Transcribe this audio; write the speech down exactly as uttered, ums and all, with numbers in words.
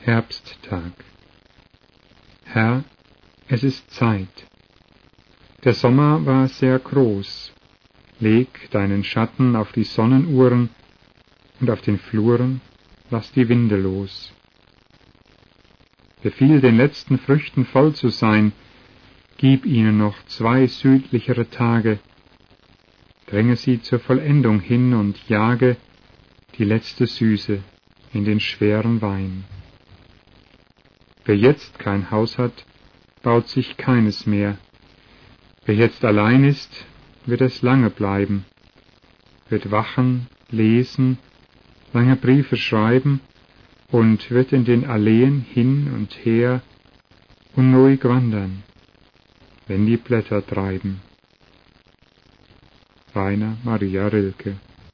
Herbsttag. Herr, es ist Zeit. Der Sommer war sehr groß. Leg deinen Schatten auf die Sonnenuhren und auf den Fluren lass die Winde los. Befiehl den letzten Früchten voll zu sein, gib ihnen noch zwei südlichere Tage, dränge sie zur Vollendung hin und jage die letzte Süße in den schweren Wein. Wer jetzt kein Haus hat, baut sich keines mehr. Wer jetzt allein ist, wird es lange bleiben, wird wachen, lesen, lange Briefe schreiben und wird in den Alleen hin und her unruhig wandern, wenn die Blätter treiben. Rainer Maria Rilke.